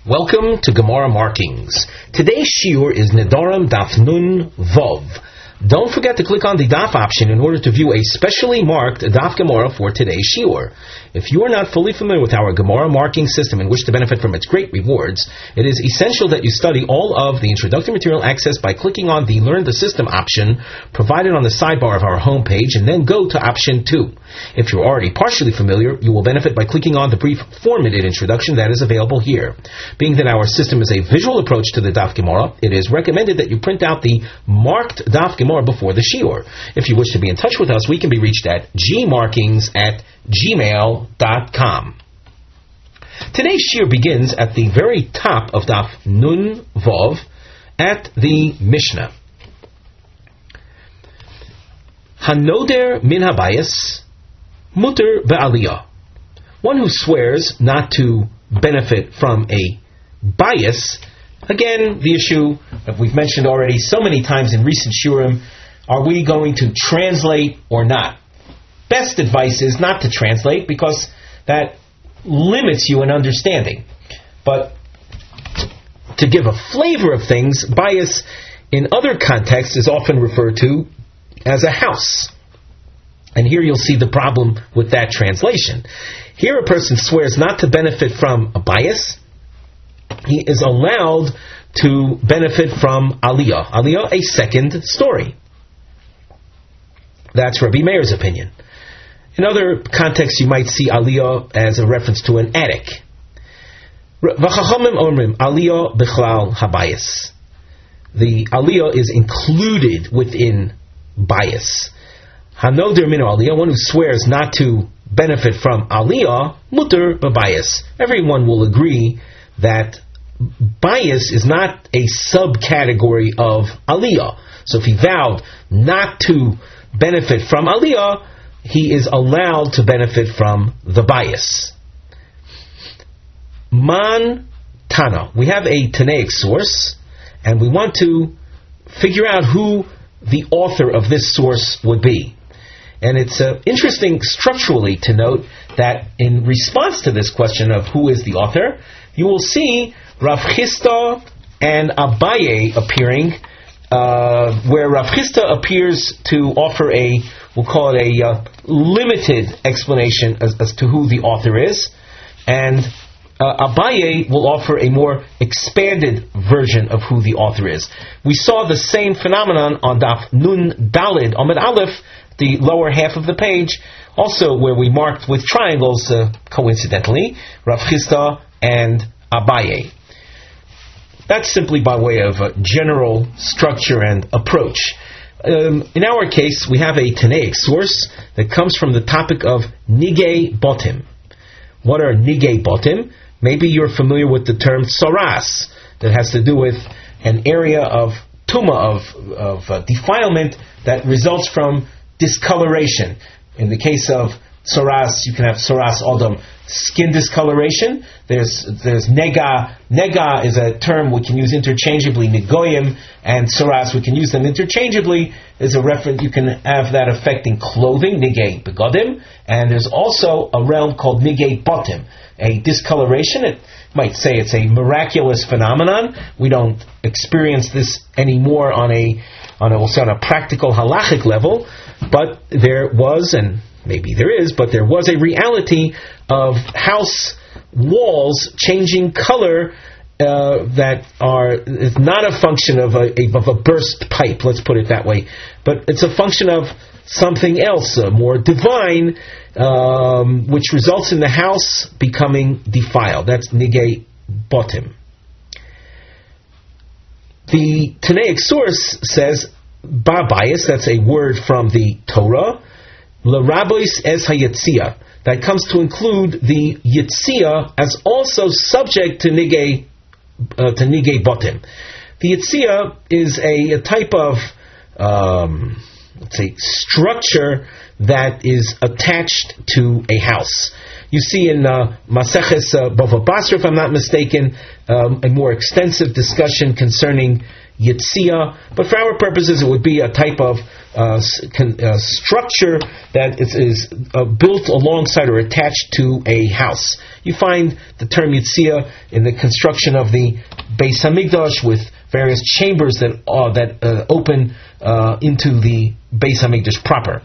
Welcome to Gemara Markings. Today's shiur is Nedarim Daf Nun Vov. Don't forget to click on the Daf option in order to view a specially marked Daf Gemara for today's shiur. If you are not fully familiar with our Gemara marking system and wish to benefit from its great rewards, it is essential that you study all of the introductory material accessed by clicking on the Learn the System option provided on the sidebar of our homepage and then go to option 2. If you're already partially familiar, you will benefit by clicking on the brief 4-minute introduction that is available here. Being that our system is a visual approach to the Daf Gemara, it is recommended that you print out the marked Daf Gemara before the shiur. If you wish to be in touch with us, we can be reached at gmarkings@gmail.com. Today's shiur begins at the very top of Daf Nun Vov at the Mishnah. Hanoder min habayis muter be'aliyah. One who swears not to benefit from a bias. Again, the issue that we've mentioned already so many times in recent shiurim, are we going to translate or not? Best advice is not to translate because that limits you in understanding. But to give a flavor of things, bias in other contexts is often referred to as a house. And here you'll see the problem with that translation. Here a person swears not to benefit from a bias. He is allowed to benefit from aliyah. Aliyah, a second story. That's Rabbi Meir's opinion. In other contexts, you might see aliyah as a reference to an attic. V'chachamim omrim aliyah bichlal habayis. The aliyah is included within bias. Hanoder min aliyah, one who swears not to benefit from aliyah, muter b'bias. Everyone will agree that bias is not a subcategory of aliyah. So if he vowed not to benefit from aliyah, he is allowed to benefit from the bias. Man Tana. We have a Tanaic source, and we want to figure out who the author of this source would be. And it's interesting structurally to note that in response to this question of who is the author, you will see Rav Chisda and Abaye appearing, where Rav Chisda appears to offer we'll call it a limited explanation as to who the author is, and Abaye will offer a more expanded version of who the author is. We saw the same phenomenon on Daf Nun Dalid Amud Aleph, the lower half of the page, also where we marked with triangles, coincidentally, Rav Chisda and Abaye. That's simply by way of general structure and approach. In our case, we have a Tanaic source that comes from the topic of Nigei Botim. What are Nigei Botim? Maybe you're familiar with the term Soras, that has to do with an area of Tumah, of defilement that results from discoloration. In the case of Soras, you can have Soras Odom, skin discoloration. There's Nega. Nega is a term we can use interchangeably. Negoyim and Soras, we can use them interchangeably. There's a reference, you can have that affecting clothing, Nigei Begodim, and there's also a realm called Nigei Botim, a discoloration. It might say it's a miraculous phenomenon. We don't experience this anymore on a practical halachic level, but there was, and maybe there is, but there was a reality of house walls changing color that is not a function of a burst pipe, let's put it that way, but it's a function of something else, more divine, which results in the house becoming defiled. That's Nigei Botim. The Tanaic source says, Ba bias, that's a word from the Torah, L'rabois es hayetzia, that comes to include the Yetzia as also subject to Nigei Botim. The Yetzia is a type of let's say structure that is attached to a house. You see in Maseches Bava Basra, if I'm not mistaken, a more extensive discussion concerning Yitzia, but for our purposes it would be a type of structure that is built alongside or attached to a house. You find the term Yitzia in the construction of the Beis Hamikdash with various chambers that open into the Beis Hamikdash proper.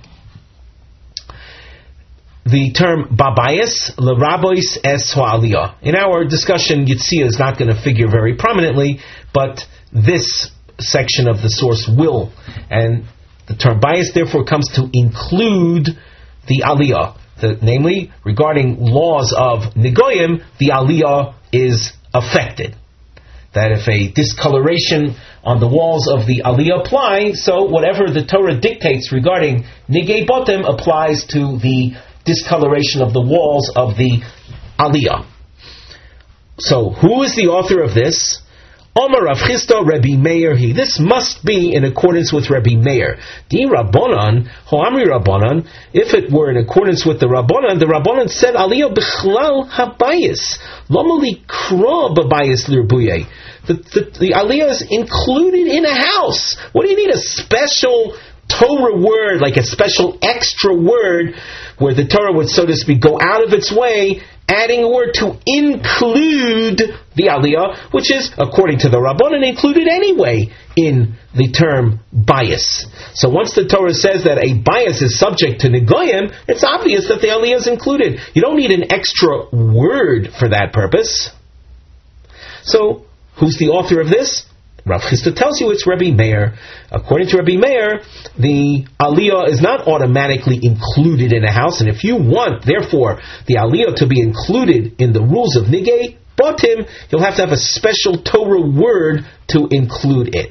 The term Babayis, L'Rabois Es Ha'aliyah. In our discussion, Yitzia is not going to figure very prominently, but this section of the source will. And the term bias therefore comes to include the Aliyah. Namely, regarding laws of Negoyim, the Aliyah is affected. That if a discoloration on the walls of the Aliyah apply, so whatever the Torah dictates regarding Nigei Botem applies to the discoloration of the walls of the Aliyah. So, who is the author of this? Omar Rav Chisda Rabbi Meir he. This must be in accordance with Rabbi Meir. Di Rabbanan, Ho'amri Rabbanan, if it were in accordance with the Rabbanan said, Aliyah b'chlal habayis, lomali kro b'bayis l'irbuye. The Aliyah is included in a house. What do you need a special Torah word, like a special extra word, where the Torah would, so to speak, go out of its way, adding a word to include the Aliyah, which is, according to the Rabbanan, included anyway in the term bias. So once the Torah says that a bias is subject to Negoyim, it's obvious that the Aliyah is included. You don't need an extra word for that purpose. So, who's the author of this? Rav Chisda tells you it's Rabbi Meir. According to Rabbi Meir, the Aliyah is not automatically included in a house, and if you want, therefore, the Aliyah to be included in the rules of Nigei Botim, you'll have to have a special Torah word to include it.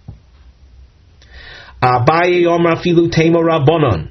Abaye Omar Filu Tema Rabbanon.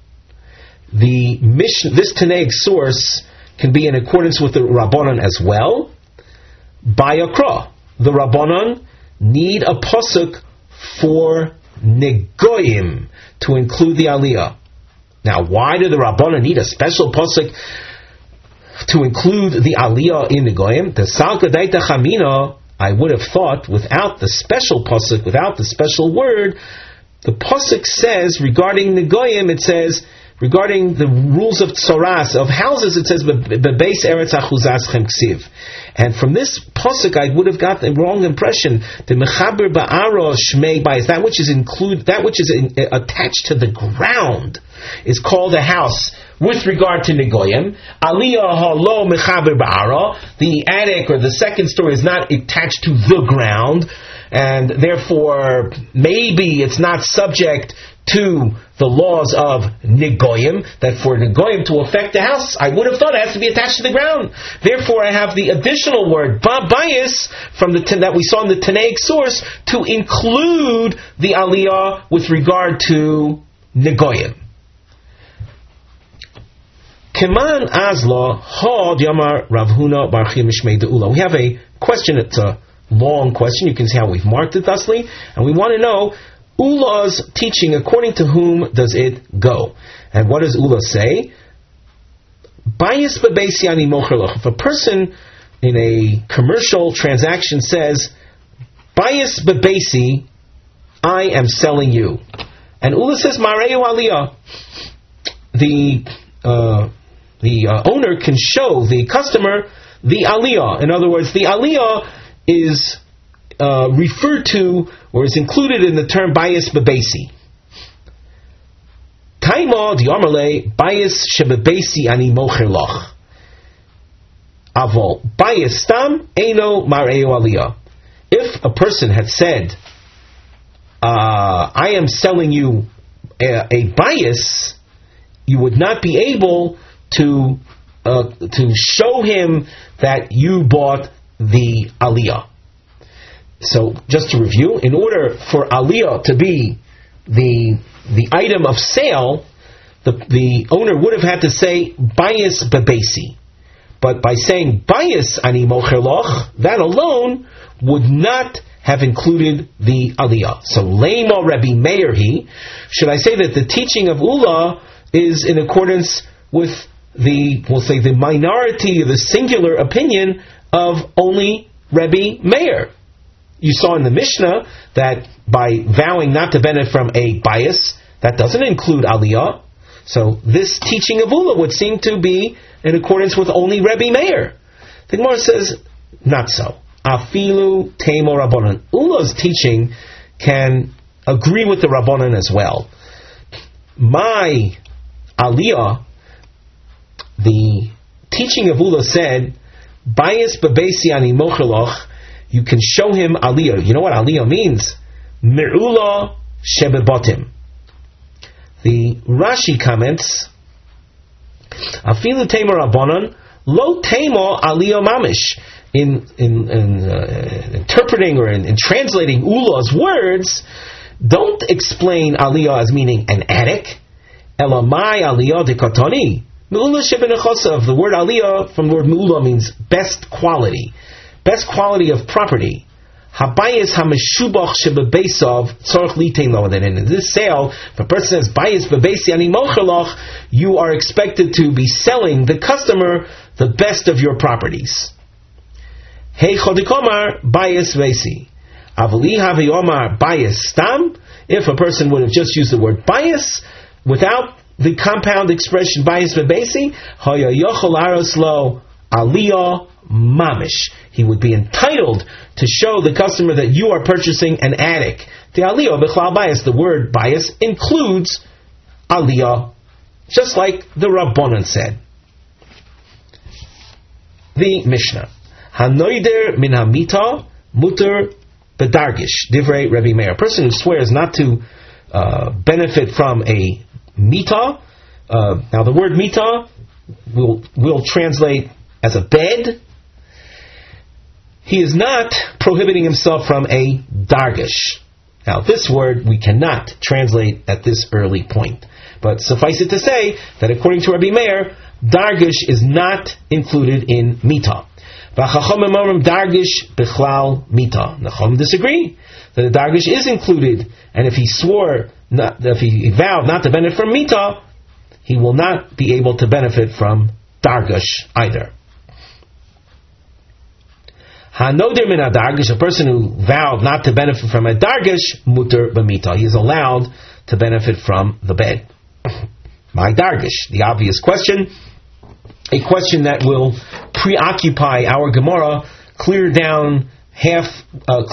This Tanaic source can be in accordance with the Rabbanon as well. Bayakra, the Rabbanon need a pasuk for Negoyim to include the Aliyah. Now, why do the Rabbanan need a special pasuk to include the Aliyah in Negoyim? The Salka Daita Chamina, I would have thought, without the special pasuk, without the special word, the pasuk says regarding Negoyim, it says regarding the rules of tzoras, of houses, it says bebeis eretz achuzaschem ksiv. And from this pasuk, I would have got the wrong impression. The mechaber ba'aro shmei bayis, that which is attached to the ground, is called a house. With regard to Negoyim, Aliyah halo mechaber ba'aro, the attic or the second story is not attached to the ground, and therefore maybe it's not subject to the laws of Negoyim, that for Negoyim to affect the house, I would have thought it has to be attached to the ground. Therefore, I have the additional word, Babayis, that we saw in the Tanaic source, to include the Aliyah with regard to Negoyim. Keman Azla, Ha Yamar Rav Huna Bar Chia Mishmei De'ula. We have a question, it's a long question, you can see how we've marked it thusly, and we want to know, Ulah's teaching, according to whom does it go? And what does Ulah say? Bayis bebeisi ani mocher loch. If a person in a commercial transaction says, Bayis bebeisi, I am selling you. And Ulah says, Mareu aliyah. The owner can show the customer the aliyah. In other words, the aliyah is referred to or is included in the term bayis bebeisi. Taima diamarle bayis shebebeisi ani mocher loch. Avol bayis stam eino mareu aliyah. If a person had said, I am selling you a bayis, you would not be able to show him that you bought the aliyah. So, just to review, in order for aliyah to be the item of sale, the owner would have had to say bayis bebeisi. But by saying bayis ani mocher loch, that alone would not have included the aliyah. So, Leima Rabbi Meir he, should I say that the teaching of Ulah is in accordance with the minority, the singular opinion of only Rebbe Meir. You saw in the Mishnah that by vowing not to benefit from a bias, that doesn't include Aliyah. So this teaching of Ula would seem to be in accordance with only Rebbe Meir. The Gemara says, not so. Afilu Teimo Rabbanan. Ula's teaching can agree with the Rabbanan as well. My Aliyah, the teaching of Ula said, Bayis bebesi ani mocheloch, you can show him Aliyah. You know what Aliyah means? Me'ula shebebotim. The Rashi comments, Afilu Teimo Rabbanan, lo Teimo Aliyah mamish. In interpreting or in translating Ula's words, don't explain Aliyah as meaning an attic. Elamai Aliyah de katoni. Me'ula shebenechosav. The word Aliyah from the word Me'ula means best quality of property. Habayis hameshubach shebebesav tzorch litein lo. That in this sale, if a person says bayis bebesi ani mocheloch, you are expected to be selling the customer the best of your properties. Hey chodikomar bayis vesi. Avali haviyomar bayis stam. If a person would have just used the word bayis without the compound expression bayis vebesi, haya yochol aros lo aliyah mamish. He would be entitled to show the customer that you are purchasing an attic. The aliyah b'chlal bayis. The word bayis includes aliyah, just like the Rabbanan said. The Mishnah. Hanoider min hamita muter bedargish. Divrei Rebbe Meir. A person who swears not to benefit from a mita. Now the word mita will translate as a bed. He is not prohibiting himself from a dargish. Now this word we cannot translate at this early point. But suffice it to say that according to Rebbe Meir, dargish is not included in mita. V'chachamim dargish b'chlal mita. Nachom disagree that the dargish is included, and if he vowed not to benefit from mita, he will not be able to benefit from dargish either. Hanoder min dargish, a person who vowed not to benefit from a dargish, muter b'mita. He is allowed to benefit from the bed. My dargish, the obvious question. A question that will preoccupy our Gemara, clear down half of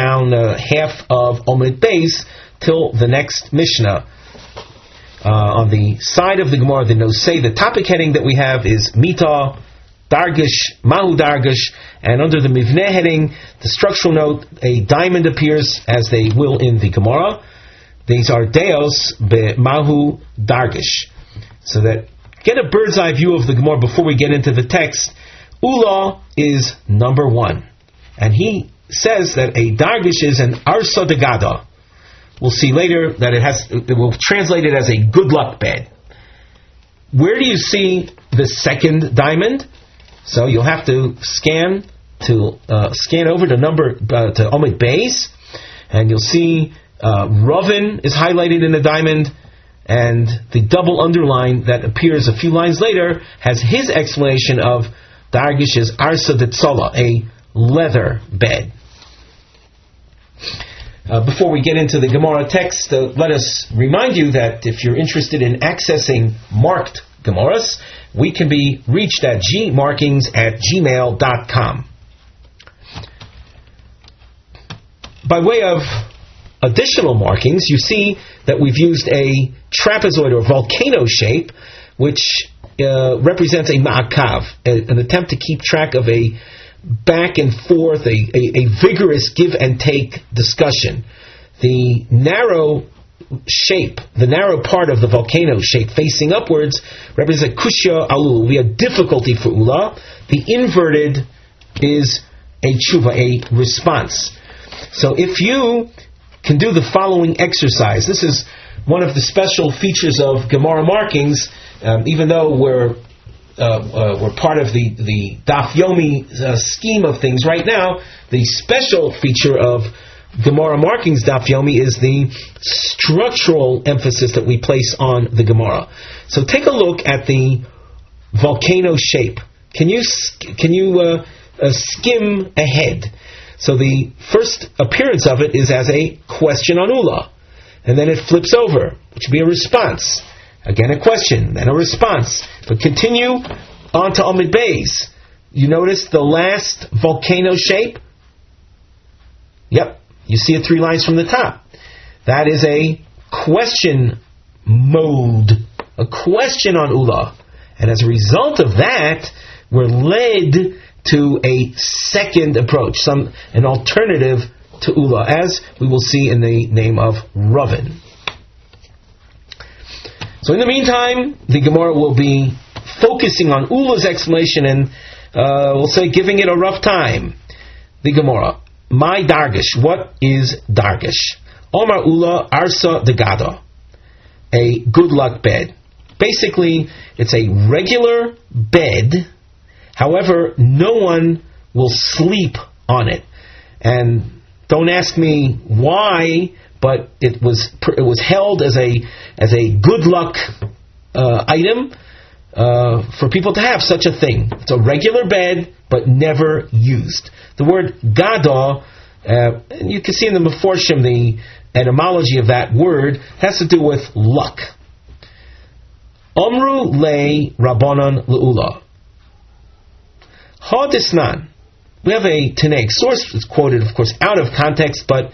Omid Beis till the next Mishnah. On the side of the Gemara, the Nosei, the topic heading that we have is Mita, Dargish, Mahu Dargish, and under the Mivneh heading, the structural note, a diamond appears as they will in the Gemara. These are Deos be Mahu Dargish. So that get a bird's eye view of the Gemara before we get into the text. Ula is number one. And he says that a dargish is an arsa de gada. We'll see later that it will translate it as a good luck bed. Where do you see the second diamond? So you'll have to scan over to to Omid Beis, and you'll see Ravin is highlighted in a diamond. And the double underline that appears a few lines later has his explanation of Dargish is Arsa de Tzola, a leather bed. Before we get into the Gemara text, let us remind you that if you're interested in accessing marked Gemaras, we can be reached at gmarkings@gmail.com. By way of additional markings, you see that we've used a trapezoid or volcano shape, which represents a ma'akav, an attempt to keep track of a back and forth, a vigorous give and take discussion. The narrow shape, the narrow part of the volcano shape facing upwards represents kushya alul. We have difficulty for ula. The inverted is a tshuva, a response. So if you can do the following exercise. This is one of the special features of Gemara markings, even though we're part of the Daf Yomi scheme of things right now. The special feature of Gemara markings Daf Yomi is the structural emphasis that we place on the Gemara. So take a look at the volcano shape. Can you skim ahead? So the first appearance of it is as a question on Ula. And then it flips over, which would be a response. Again a question, then a response. But continue on to Amid Beis. You notice the last volcano shape? Yep, you see it 3 lines from the top. That is a question mode. A question on Ula. And as a result of that, we're led to a second approach, an alternative to Ula, as we will see in the name of Ravin. So in the meantime, the Gemara will be focusing on Ula's explanation and we'll say giving it a rough time. The Gemara, my Dargish, what is Dargish? Omar Ula Arsa de Gada, a good luck bed. Basically, it's a regular bed. However, no one will sleep on it. And don't ask me why, but it was held as a good luck item for people to have such a thing. It's a regular bed, but never used. The word gada, and you can see in the Meforshim the etymology of that word, has to do with luck. Omru le Rabbanan le'ula. Hadisnan. We have a Tanaic source that's quoted, of course, out of context, but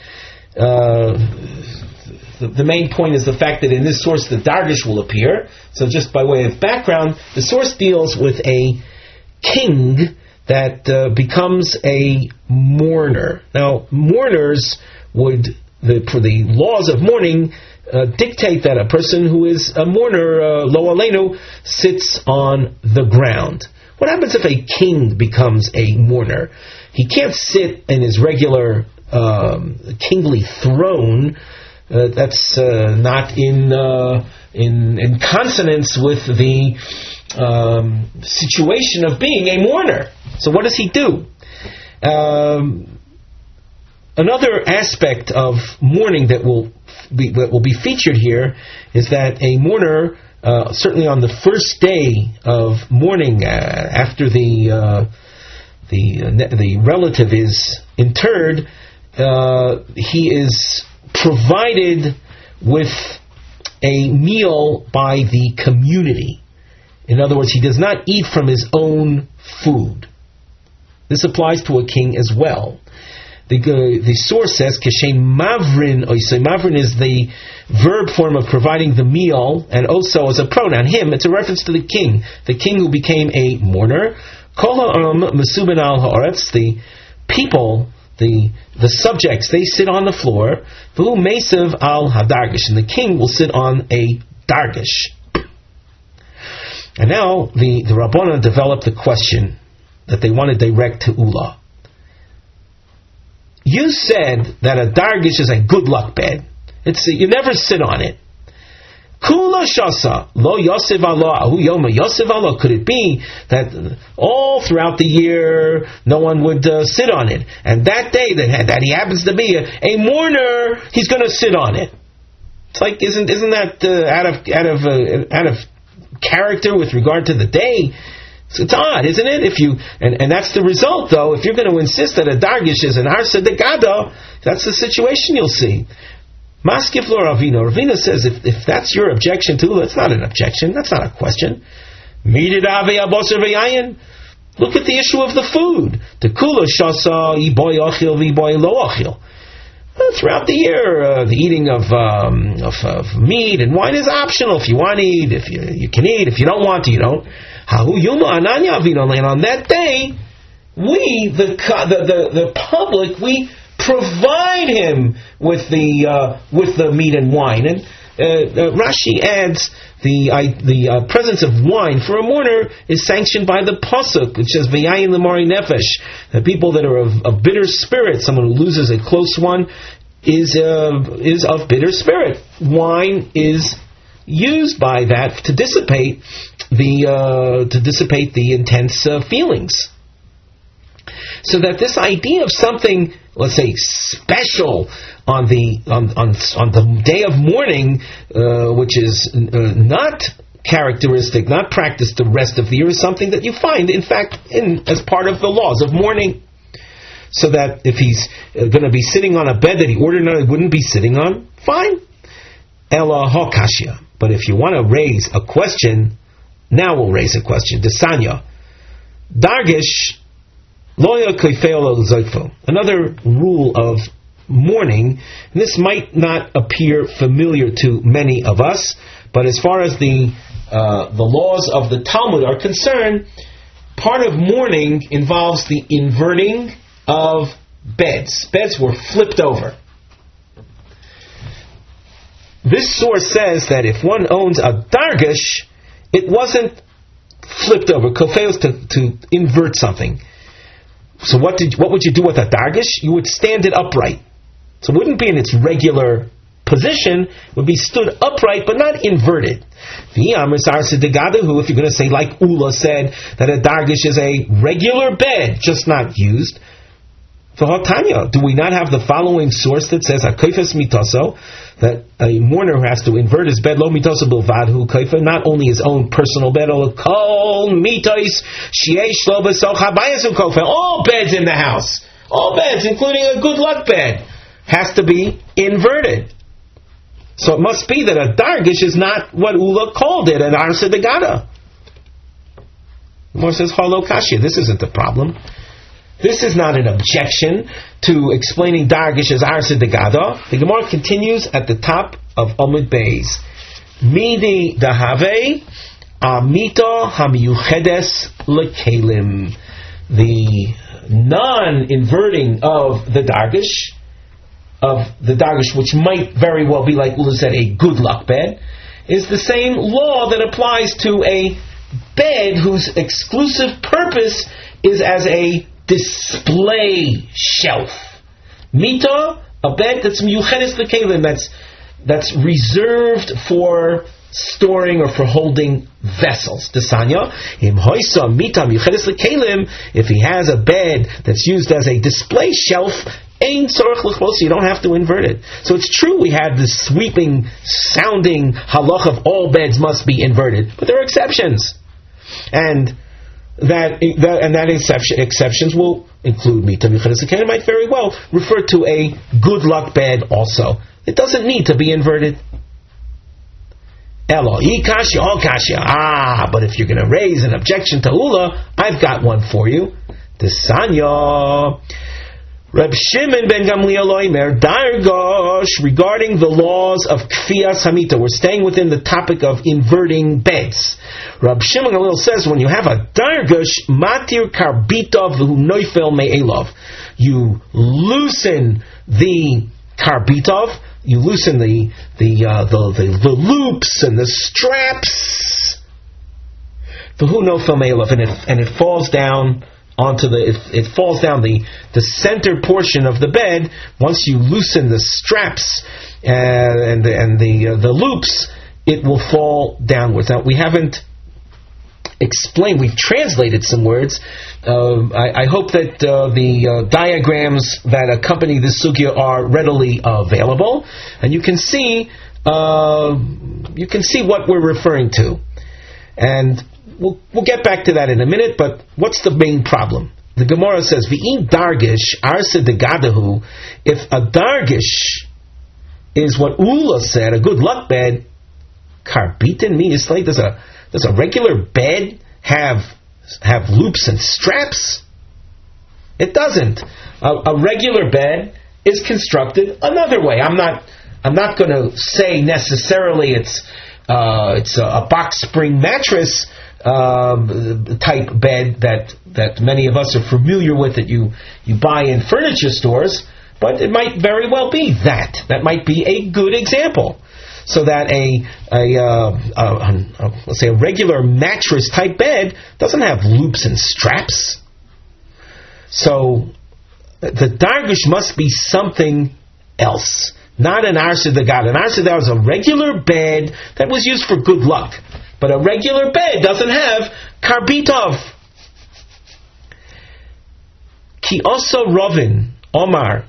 the main point is the fact that in this source the Dargish will appear. So just by way of background, the source deals with a king that becomes a mourner. Now, mourners would, for the laws of mourning, dictate that a person who is a mourner, lo aleinu, sits on the ground. What happens if a king becomes a mourner? He can't sit in his regular kingly throne. That's not in consonance with the situation of being a mourner. So what does he do? Another aspect of mourning that will be featured here is that a mourner, certainly on the first day of mourning, after the relative is interred, he is provided with a meal by the community. In other words, he does not eat from his own food. This applies to a king as well. The source says, Keshem Mavrin Oisei. Mavrin is the verb form of providing the meal, and also as a pronoun, him. It's a reference to the king who became a mourner. Kol ha'am mesuben al ha'aretz. The people, the subjects, they sit on the floor. V'hu mesav al hadargish. And the king will sit on a dargish. And now the Rabbanan developed the question that they want to direct to Ula. You said that a dargish is a good luck bed. You never sit on it. Kula shasa lo yosef Allah ahu yoma yosef Allah. Could it be that all throughout the year no one would sit on it, and that day that he happens to be a mourner, he's going to sit on it? It's like isn't that out of character with regard to the day? It's odd, isn't it? And that's the result, though. If you're going to insist that a dargish is an arsa de gado, that's the situation you'll see. Maskif lo Ravina. Ravina says if that's your objection to Ula, it's not an objection. That's not a question. Look at the issue of the food. The kula shasa iboy ochil v'iboy lo ochil. Throughout the year, the eating of meat and wine is optional. If you want to eat, if you can eat. If you don't want to, you don't. And on that day, we, the public, we provide him with the meat and wine. And Rashi adds the presence of wine for a mourner is sanctioned by the pasuk, which says v'yayin l'mari nefesh. The people that are of bitter spirit, someone who loses a close one, is of bitter spirit. Wine is used by that to dissipate the intense feelings. So that this idea of something, let's say, special on the day of mourning, which is not characteristic, not practiced the rest of the year, is something that you find, in fact, as part of the laws of mourning. So that if he's going to be sitting on a bed that he ordinarily wouldn't be sitting on, fine. Ela hokashia. But if you want to raise a question, now we'll raise a question. Desanya. Dargish loya koifeolo zoikfo. Another rule of mourning, and this might not appear familiar to many of us, but as far as the laws of the Talmud are concerned, part of mourning involves the inverting of beds. Beds were flipped over. This source says that if one owns a dargish, it wasn't flipped over. Kofeos to invert something. So what would you do with a dargish? You would stand it upright. So it wouldn't be in its regular position, it would be stood upright but not inverted. If you're going to say like Ula said, that a dargish is a regular bed, just not used, do we not have the following source that says hakofes mitoso, that a mourner who has to invert his bed, lo mitoso bilvadhu kaifa, not only his own personal bed, kol mitos sheyesh lo b'soch habayasu kofa, all beds in the house, all beds, including a good luck bed, has to be inverted. So it must be that a dargish is not what Ula called it, an arsa degada. More says holo kashya. This isn't the problem. This is not an objection to explaining dargish as arsa degada. The Gemara continues at the top of Amud Beis. Midi dahave amito hamiyuchedes lekelim. The non-inverting of the dargish, which might very well be, like Ula said, a good luck bed, is the same law that applies to a bed whose exclusive purpose is as a display shelf. Mita, a bed that's miyuchedes lekelim, that's reserved for storing or for holding vessels. Desanya, im hoisa mita miyuchedes lekelim, if he has a bed that's used as a display shelf, you don't have to invert it. So it's true we had this sweeping sounding halach of all beds must be inverted, but there are exceptions, and exceptions will include mita miyuchedes lekelim, might very well refer to a good luck bed also. It doesn't need to be inverted. But if you're going to raise an objection to Ula, I've got one for you. Desanya. Reb Shimon ben Gamliel Oimer, Dargosh, regarding the laws of Kfiyas Hamita. We're staying within the topic of inverting beds. Reb Shimon Gamliel says, when you have a Dargosh, Matir Karbitov Noifel Me'elov, you loosen the Karbitov, you loosen the loops and the straps, and it falls down onto it falls down the center portion of the bed. Once you loosen the straps and the loops, it will fall downwards. Now we haven't explained. We've translated some words. I hope that the diagrams that accompany this sugya are readily available, and you can see what we're referring to. And we'll get back to that in a minute, but what's the main problem? The Gemara says, V'im dargish arsa degadahu, if a dargish is what Ula said, a good luck bed, karbitin means like does a regular bed have loops and straps? It doesn't. A regular bed is constructed another way. I'm not going to say necessarily it's a box spring mattress type bed that many of us are familiar with, that you buy in furniture stores, but it might very well be that. That might be a good example. So that let's say a regular mattress type bed doesn't have loops and straps. So the dargish must be something else, not an arsa degada. An arsa degada is a regular bed that was used for good luck. But a regular bed doesn't have karbitov. Ki also Rovin Omar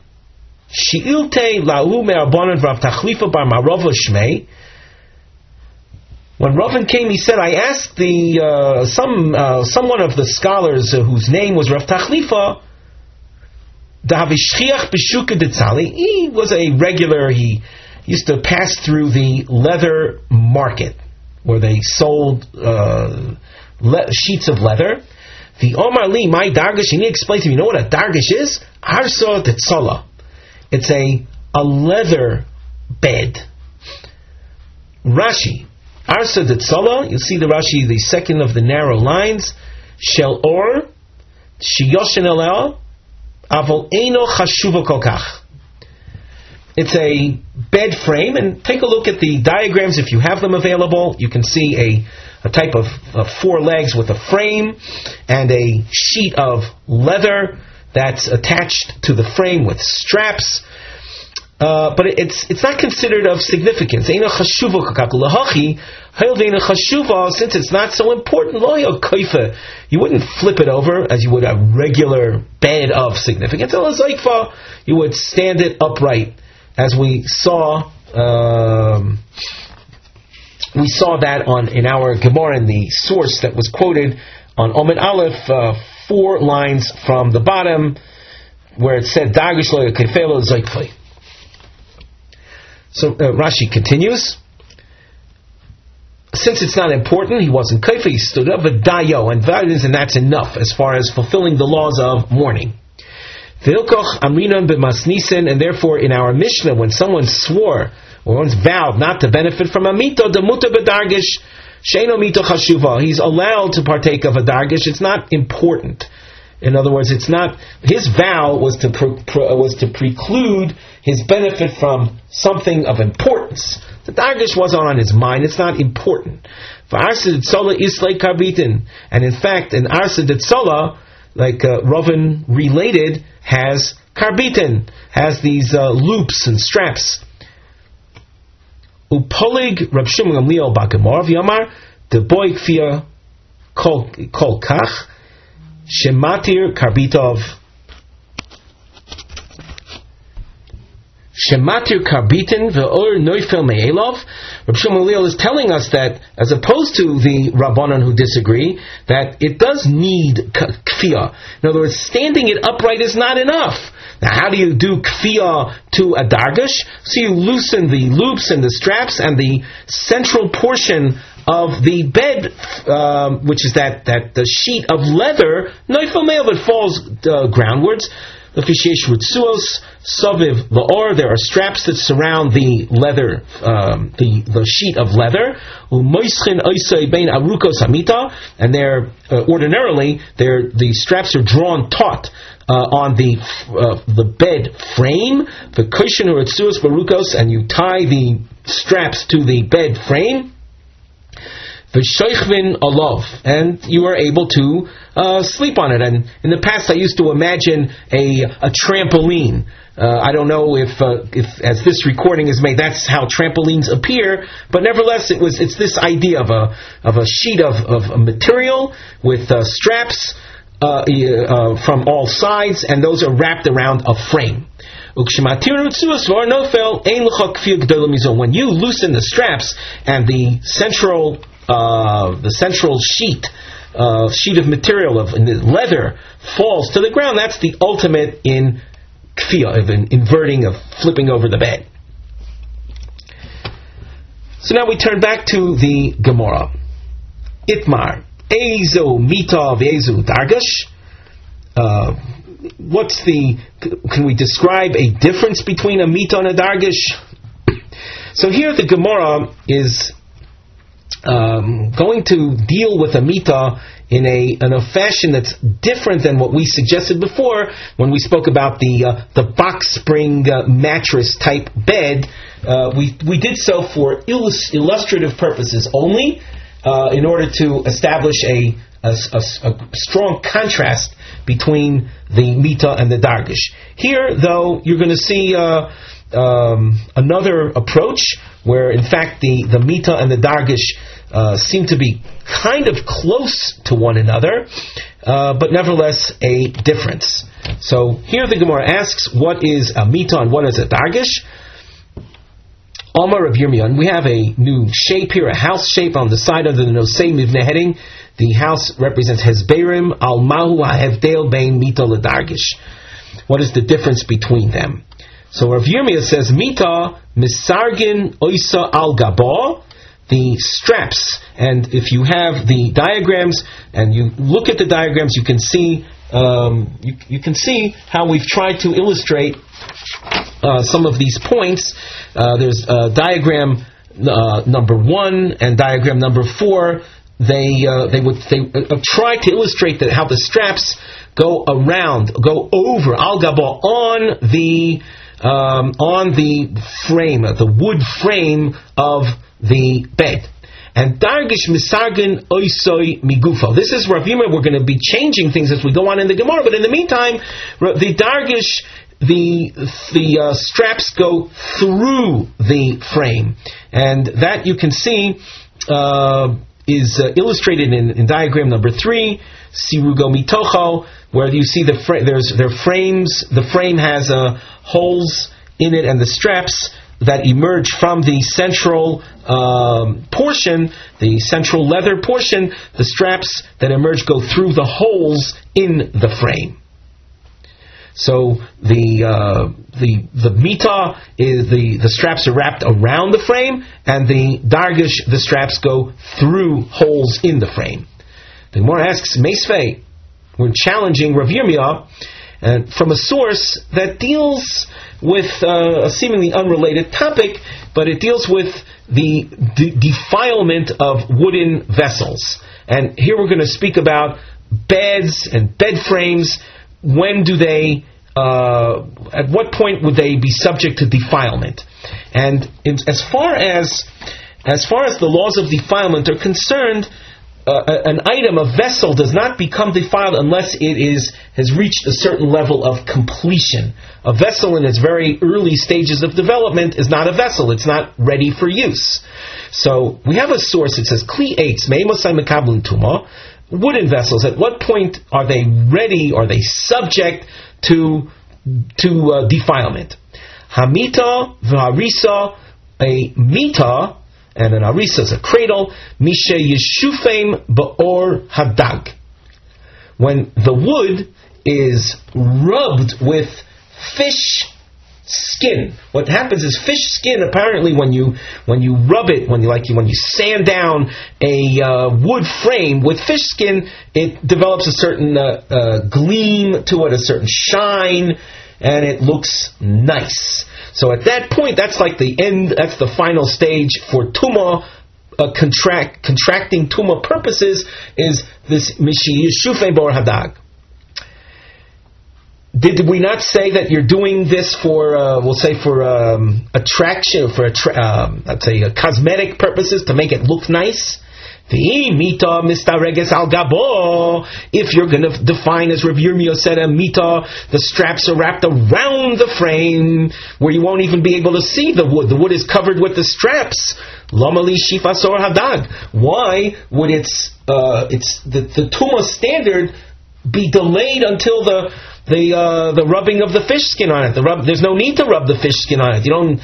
Shi'ilte lahu me'arbonon v'av tachlifa bar marova shmei. When Ravin came, he said, I asked someone of the scholars whose name was Rav Tachlifa, he was a regular, he used to pass through the leather market where they sold sheets of leather. The Omar Li, my dargish, and he explained to me, you know what a dargish is? Arsa tetzala. It's a leather bed. Rashi, Arsa tetzala, you'll see the Rashi, the second of the narrow lines, Shel Or, Shiyoshin Elel, Avol Eino Chashuva Kolkach. It's a bed frame, and take a look at the diagrams if you have them available. You can see a type of 4 legs with a frame and a sheet of leather that's attached to the frame with straps. But it's not considered of significance. Since it's not so important, you wouldn't flip it over as you would a regular bed of significance. You would stand it upright, as we saw. We saw that in our Gemara in the source that was quoted on Omid Aleph, 4 lines from the bottom, where it said Dargish lo yakefelo zoikfei. So Rashi continues. Since it's not important, he wasn't kaifa, he stood up, but dayo, and that's enough as far as fulfilling the laws of mourning. V'ilkoch amrinon b'masnisen, and therefore in our Mishnah, when someone swore or one's vowed not to benefit from a mito, demuta b'dargish, sheino mito chashuva, he's allowed to partake of a dargish, it's not important. In other words, it's not, his vow was to preclude his benefit from something of importance. The dargish wasn't on his mind, it's not important. For Arsa D'Tzola Islay Karbitin, and in fact, in Arsa D'Tzola, like Ravin related, has karbitin, has these loops and straps. Upolig Rab Shimon Gamliel B'Gemara V'Yamar Deboy Kfia Kol Kach Shematir Karbitov. Shematir Karbitin Ve'or Noifel Me'elov. Rab Shimon Gamliel is telling us that, as opposed to the Rabbanan who disagree, that it does need kfiyah. In other words, standing it upright is not enough. Now, how do you do kfiyah to a dargish? So you loosen the loops and the straps and the central portion of the bed, which is that the sheet of leather. Noifel Me'elov, it falls groundwards. There are straps that surround the leather, the sheet of leather. And they're ordinarily the straps are drawn taut on the bed frame. And you tie the straps to the bed frame. And you are able to sleep on it. And in the past, I used to imagine a trampoline. I don't know if as this recording is made, that's how trampolines appear. But nevertheless, it's this idea of a sheet of material with straps from all sides, and those are wrapped around a frame. When you loosen the straps and the central sheet of material of leather falls to the ground, that's the ultimate in kfiyah, of inverting, of flipping over the bed. So now we turn back to the Gemara. Itmar, Eizo mita ve'ezu dargash. Can we describe a difference between a mita and a dargish? So here the Gemara is going to deal with a mita in a fashion that's different than what we suggested before when we spoke about the box spring mattress type bed. We did so for illustrative purposes only, in order to establish a strong contrast between the mita and the dargish. Here, though, you're going to see another approach where, in fact, the mita and the dargish seem to be kind of close to one another, but nevertheless a difference. So here the Gemara asks, what is a mita and what is a dargish? Omar of Yirmiyah, and we have a new shape here, a house shape on the side under the Nosei Mivne heading. The house represents Hezberim, Al Mahu HaHevdel Bein Mita L'Dargish. What is the difference between them? So Rav Yirmiyah says, Mita Misargin Oisa Al Gabah, the straps. And if you have the diagrams, and you look at the diagrams, you can see you can see how we've tried to illustrate some of these points. There's diagram number 1 and diagram number 4. They try to illustrate that how the straps go over al gaba on the frame, the wood frame of the bed. And dargish misargin oisoi migufo. This is Rav Yirmiyah. We're going to be changing things as we go on in the Gemara, but in the meantime, the dargish, the straps go through the frame, and that you can see is illustrated in diagram number 3, sirugo mitocho, where you see their frames. The frame has holes in it, and the straps that emerge from the central portion, the central leather portion, the straps that emerge go through the holes in the frame. So the mita is the straps are wrapped around the frame, and the dargish, the straps go through holes in the frame. The Gemara asks, Meisvei, we're challenging Rav Yirmiyah from a source that deals with a seemingly unrelated topic, but it deals with the defilement of wooden vessels. And here we're going to speak about beds and bed frames. When do they, at what point would they be subject to defilement? And as far as the laws of defilement are concerned, an item, a vessel, does not become defiled unless it has reached a certain level of completion. A vessel in its very early stages of development is not a vessel. It's not ready for use. So we have a source that says, Kli eitz me'imosai mekablin tuma, wooden vessels, at what point are they ready, are they subject to defilement? Hamita v'harisa, a mita, and an arisa is a cradle, mishe yeshufim ba'or hadag. When the wood is rubbed with fish skin. What happens is fish skin, apparently when you rub it, when you sand down a wood frame with fish skin, it develops a certain gleam to it, a certain shine, and it looks nice. So at that point, that's like the end, that's the final stage for tumah, contracting tumah purposes, is this mishi yeshufei bor hadag. Did we not say that you're doing this for, we'll say for attraction, for let's say cosmetic purposes, to make it look nice? Mita mistareges al gabo. If you're going to define, as Rav Yirmiyah said, a mita, the straps are wrapped around the frame where you won't even be able to see the wood. The wood is covered with the straps. Lamali shifasor hadag. Why would the tumah standard be delayed until the rubbing of the fish skin on it? There's no need to rub the fish skin on it. You don't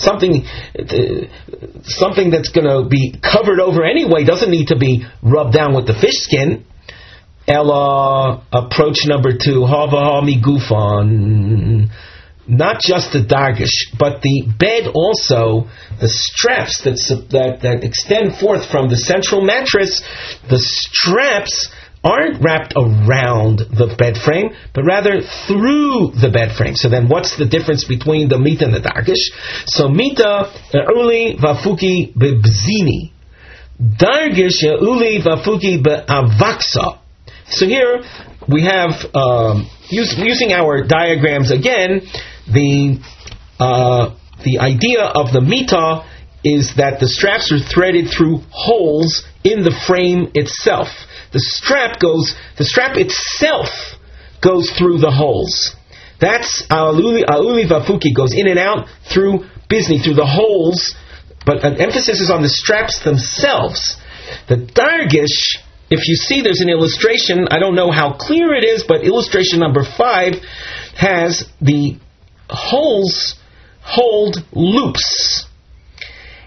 something that's going to be covered over anyway doesn't need to be rubbed down with the fish skin. Ella, approach number 2, hava migufan. Not just the dargish, but the bed also, the straps that extend forth from the central mattress, the straps aren't wrapped around the bed frame, but rather through the bed frame. So then what's the difference between the mita and the dargish? So mita, uli vafuki bebzini. Dargish, uli vafuki beavaksa. So here we have, using our diagrams again, the idea of the mita is that the straps are threaded through holes in the frame itself. The strap itself goes through the holes. That's Auli Vafuki, goes in and out through Bizni, through the holes, but an emphasis is on the straps themselves. The Dargish, if you see there's an illustration, I don't know how clear it is, but illustration number 5 has the holes hold loops.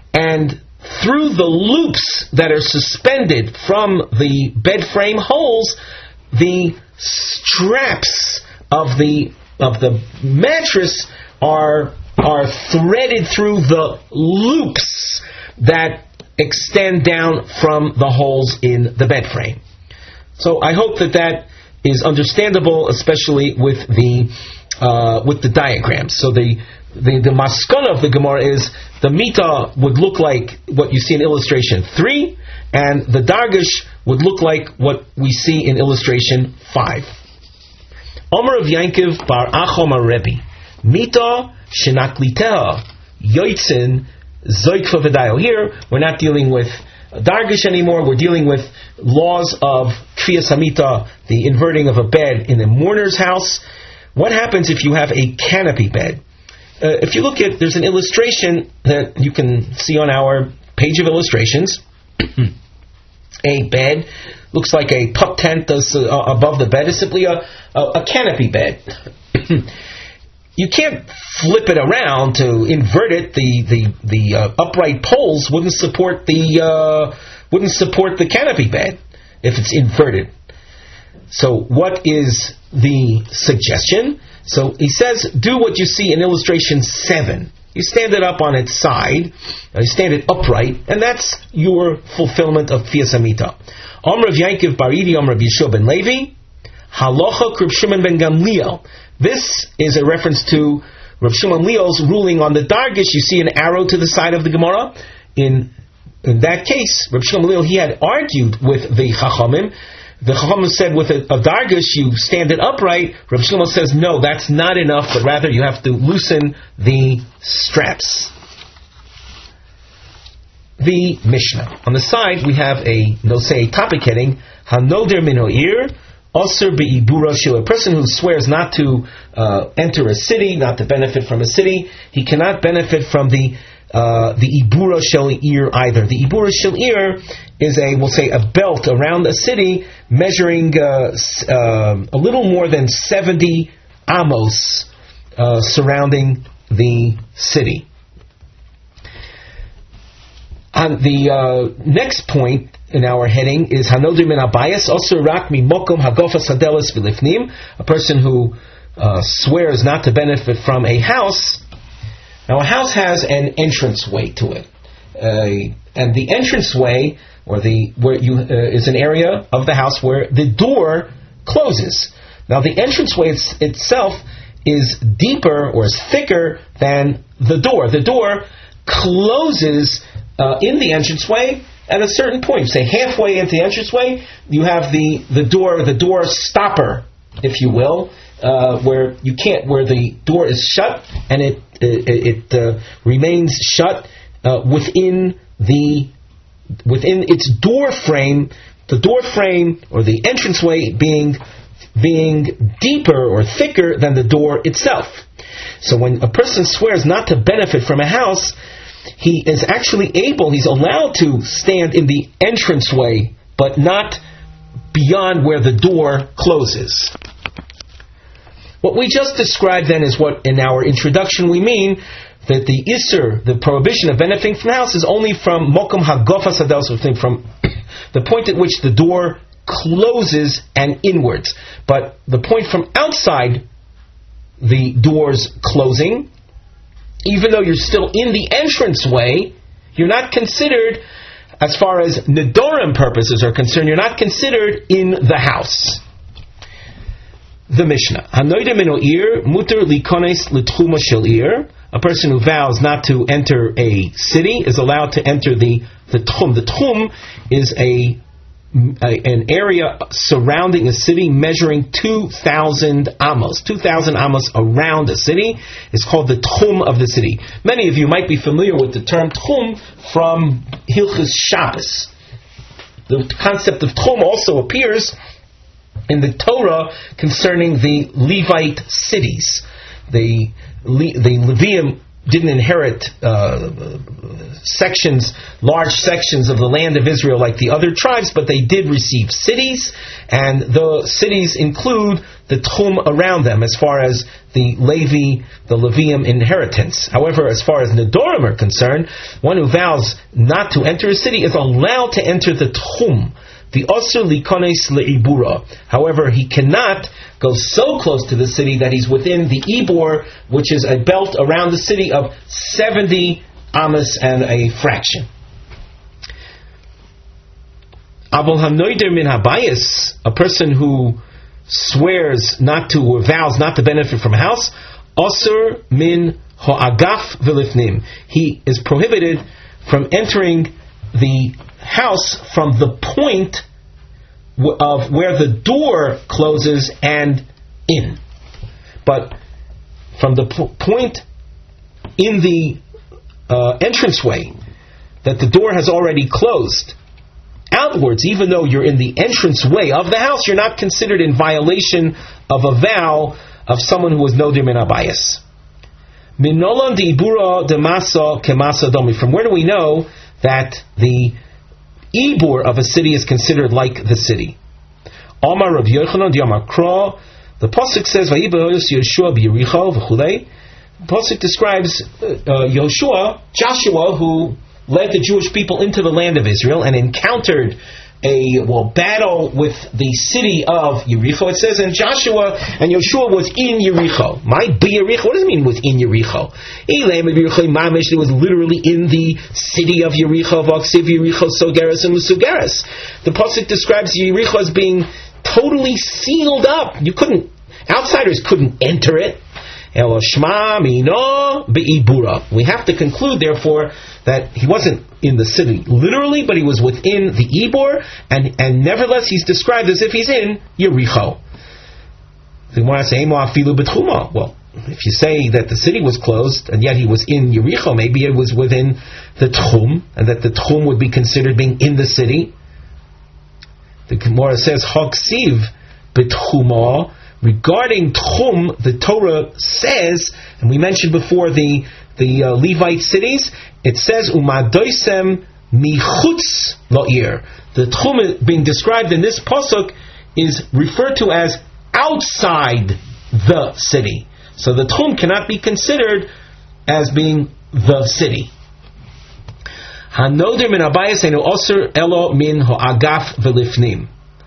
and through the loops that are suspended from the bed frame holes, the straps of the mattress are threaded through the loops that extend down from the holes in the bed frame. So I hope that is understandable, especially with the diagrams. So the maskana of the Gemara is the mita would look like what you see in illustration 3, and the dargish would look like what we see in illustration 5. Omer of Yankiv bar Achom Rebbe, mita shenakliteha yoitzin zoikva v'dayo. Here we're not dealing with dargish anymore. We're dealing with laws of kfiyas hamita, the inverting of a bed in a mourner's house. What happens if you have a canopy bed? If you look at, there's an illustration that you can see on our page of illustrations. A bed looks like a pup tent above the bed. Is simply a canopy bed. You can't flip it around to invert it. The upright poles wouldn't support the canopy bed if it's inverted. So what is the suggestion? So he says, do what you see in illustration 7. You stand it up on its side, you stand it upright, and that's your fulfillment of Kfiyas Hamita. Amr of Yankiv Baridi, Amr of Yeshua ben Levi, Halacha Reb Shimon ben Gamliel. This is a reference to Reb Shimon Leil's ruling on the dargish. You see an arrow to the side of the Gemara. In that case, Reb Shimon Leil, he had argued with the Chachamim. The Chachamim said with a dargish you stand it upright. Reb Shimon says no, that's not enough, but rather you have to loosen the straps. The Mishnah. On the side we have a topic heading Hanoder min ha'ir Osir be'ibura shel. A person who swears not to enter a city, not to benefit from a city, he cannot benefit from the ibura shel ir either. The ibura shel ir is a belt around a city measuring a little more than 70 amos surrounding the city. On the next point in our heading is Hanodir min Abayas Osur rak mi mokom hagofas hadelis v'lifnim. A person who swears not to benefit from a house. Now a house has an entranceway to it, and the entranceway is an area of the house where the door closes. Now the entranceway itself is deeper or is thicker than the door. The door closes in the entranceway at a certain point. Say halfway into the entranceway, you have the door stopper, if you will, where the door is shut and it remains shut within its door frame. The door frame or the entranceway being deeper or thicker than the door itself. So when a person swears not to benefit from a house, he is he's allowed to stand in the entranceway, but not beyond where the door closes. What we just described then is what in our introduction we mean that the Isser, the prohibition of benefiting from the house, is only from Mokum Hagofas Hadelis, from the point at which the door closes and inwards. But the point from outside the door's closing, even though you're still in the entranceway, you're not considered, as far as Nedorim purposes are concerned, you're not considered in the house. The Mishnah. Hanoida min ha'ir muter likones l'tchuma shel ir. A person who vows not to enter a city is allowed to enter the tchum. The tchum is an area surrounding a city measuring 2,000 amos. 2,000 amos around a city is called the tchum of the city. Many of you might be familiar with the term tchum from Hilchos Shabbos. The concept of tchum also appears in the Torah concerning the Levite cities. The Levium didn't inherit large sections of the land of Israel like the other tribes, but they did receive cities, and the cities include the Tchum around them as far as the Levium inheritance. However, as far as Nedorim are concerned, one who vows not to enter a city is allowed to enter the Tchum, the Osir Likones Le'ibura. However, he cannot go so close to the city that he's within the Ibor, which is a belt around the city of 70 Amos and a fraction. Abul Hanoider min Habayis, a person who swears not to, or vows not to benefit from a house, Osir min Ho'agaf V'lifnim. He is prohibited from entering the house from the point of where the door closes and in. But from the point in the entranceway that the door has already closed outwards, even though you're in the entranceway of the house, you're not considered in violation of a vow of someone who was nodir min habayis. Minolon de ibura de masa kemasa domi. From where do we know that the ibur of a city is considered like the city? Amar Rav Yochanan di Amar Kra. The pasuk says Vayibos Yeshua b'Yericho v'chulei. The pasuk describes Joshua, who led the Jewish people into the land of Israel and encountered a battle with the city of Yericho. It says, and Joshua and Yeshua was in Yericho. Might be Yericho. What does it mean was in Yericho? It was literally in the city of Yericho. Yericho Sogeres and Lusugeres. The pasuk describes Yericho as being totally sealed up. Outsiders couldn't enter it. We have to conclude, therefore, that he wasn't in the city literally, but he was within the Ibor, and nevertheless he's described as if he's in Yericho. Well, if you say that the city was closed and yet he was in Yericho, maybe it was within the Tchum, and that the Tchum would be considered being in the city. The Gemara says, Hoksiv b'tchuma. Regarding Tchum, the Torah says, and we mentioned before the Levite cities, it says, Umadoisem michutz lo'ir. The Tchum being described in this pasuk is referred to as outside the city. So the Tchum cannot be considered as being the city. Hanoder min habayis einu osir elo min ho'agaf v'lifnim.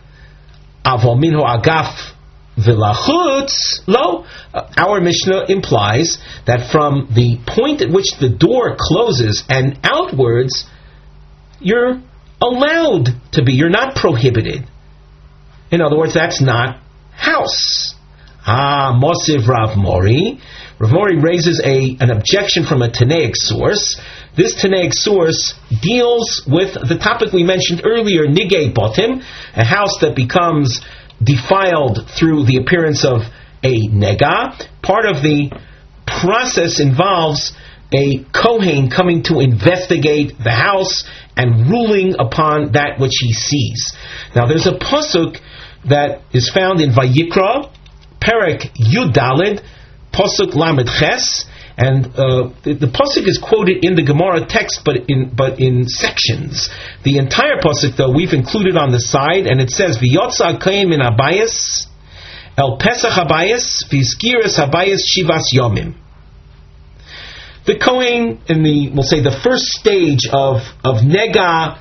Avo min ho'agaf V'lachutz lo. Our Mishnah implies that from the point at which the door closes and outwards, you're allowed to be. You're not prohibited. In other words, that's not house. Mosiv Rav Mori. Rav Mori raises an objection from a Tanaic source. This Tanaic source deals with the topic we mentioned earlier, Nigei Botim, a house that becomes defiled through the appearance of a nega. Part of the process involves a Kohen coming to investigate the house and ruling upon that which he sees. Now there's a pasuk that is found in Vayikra, Perek Yudalid, pasuk Lamed Ches, and the pasuk is quoted in the Gemara text, but in sections. The entire pasuk, though, we've included on the side, and it says, "V'yotza kohen min habayis el pesach habayis v'izkiras habayis shivas yomim." The kohen in the first stage of nega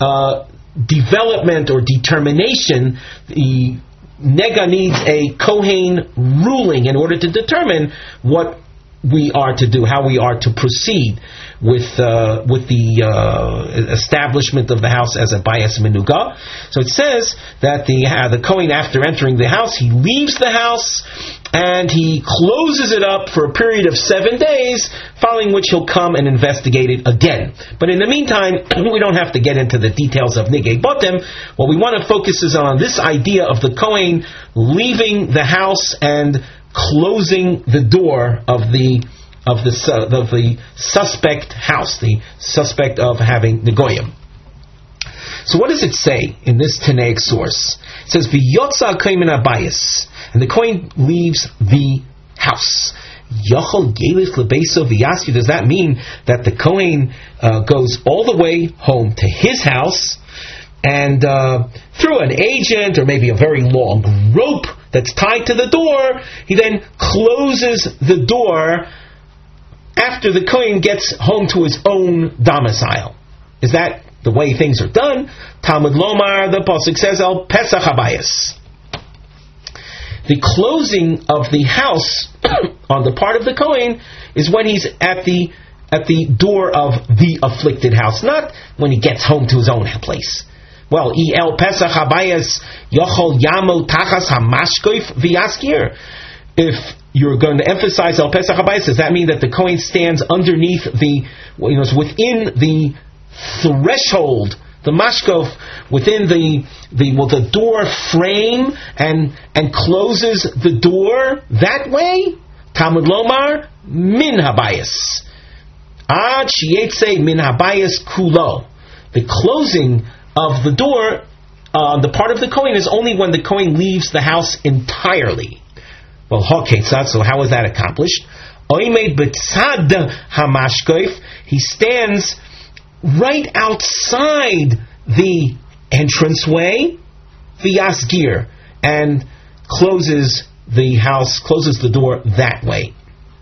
development or determination, the nega needs a kohen ruling in order to determine what we are to do, how we are to proceed with the establishment of the house as a bayis menuga. So it says that the kohen, after entering the house, he leaves the house and he closes it up for a period of 7 days, following which he'll come and investigate it again. But in the meantime, we don't have to get into the details of Nigei Botem. What we want to focus is on this idea of the kohen leaving the house and closing the door of the suspect house, the suspect of having negoyim. So what does it say in this Tanaic source? It says, "V'yotza kohen min habayis," and the kohen leaves the house. Yochel Gelich Lebeso V'Yaskir. Does that mean that the Kohen goes all the way home to his house and through an agent or maybe a very long rope that's tied to the door, he then closes the door after the Kohen gets home to his own domicile? Is that the way things are done? Talmud Lomar, the pasuk says, El Pesach Habayis. The closing of the house on the part of the Kohen is when he's at the door of the afflicted house, not when he gets home to his own place. Well, El Pesach Habayis Yochol Yamo Tachas Hamashkoif V'Yaskir. If you're going to emphasize El Pesach Habayis, does that mean that the Kohen stands underneath within the threshold, the mashkof, within the door frame and closes the door that way? Talmud Lomar, min habayis. Ad sheyetze min habayis kulo. The closing of the door on the part of the Kohen is only when the Kohen leaves the house entirely. Well, so how is that accomplished? Oimed betzad hamashkof. He stands right outside the entranceway, v'yasgir, and closes the door that way.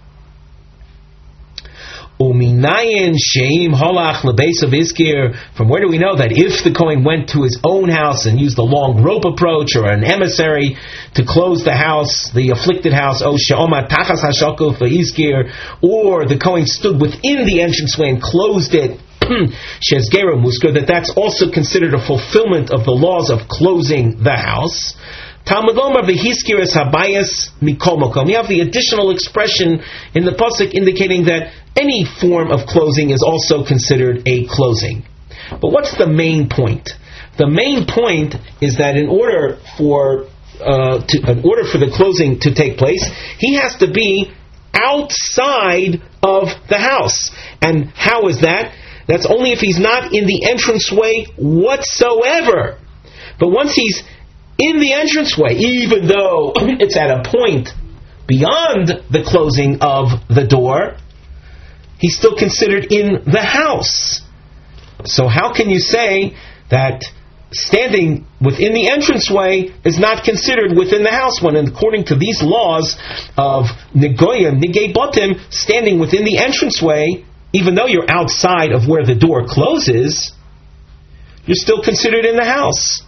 Uminayin sheim holach lebeis of iskir. From where do we know that if the Kohen went to his own house and used the long rope approach or an emissary to close the house, the afflicted house, o she'oma tachas hashakuf v'iskir, or the Kohen stood within the entranceway and closed it, shezgera musker, that's also considered a fulfillment of the laws of closing the house. Talmud Lomar v'hiskir es habayis mikol mokom. We have the additional expression in the pasuk indicating that any form of closing is also considered a closing. But what's the main point? The main point is that in order for the closing to take place, he has to be outside of the house. And how is that? That's only if he's not in the entranceway whatsoever. But once he's in the entranceway, even though it's at a point beyond the closing of the door, he's still considered in the house. So how can you say that standing within the entranceway is not considered within the house, when according to these laws of Negoyim, Nigei Botim, standing within the entranceway, even though you're outside of where the door closes, you're still considered in the house?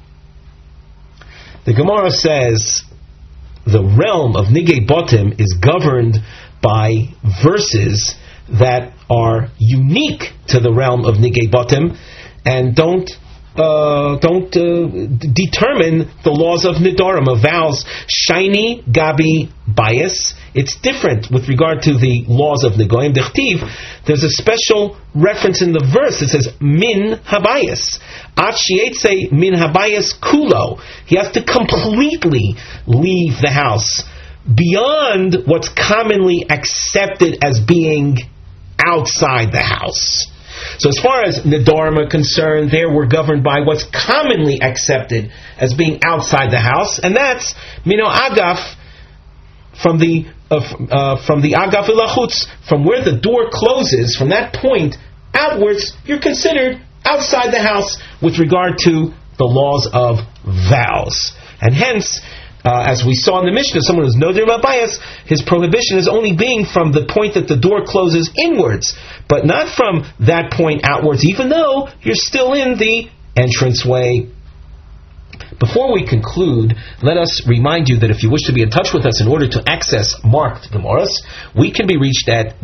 The Gemara says the realm of Nigei Botim is governed by verses that are unique to the realm of Nigei Botim and don't determine the laws of Nidarim, of vows. Shiny, Gabi, bias. It's different with regard to the laws of Negoim. Dechtiv, there's a special reference in the verse that says min habayis. At shietze min habayis kulo. He has to completely leave the house beyond what's commonly accepted as being outside the house. So as far as Nidarim are concerned, there we're governed by what's commonly accepted as being outside the house, and that's Mino Agaf, from the Agaf Ilachutz, from where the door closes, from that point outwards, you're considered outside the house with regard to the laws of vows. And hence, as we saw in the Mishnah, someone who's Nodir Mabayas, his prohibition is only being from the point that the door closes inwards, but not from that point outwards, even though you're still in the entranceway. Before we conclude, let us remind you that if you wish to be in touch with us in order to access marked Gemaras, we can be reached at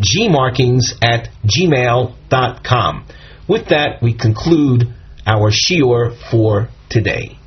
gmarkings@gmail.com. With that, we conclude our shiur for today.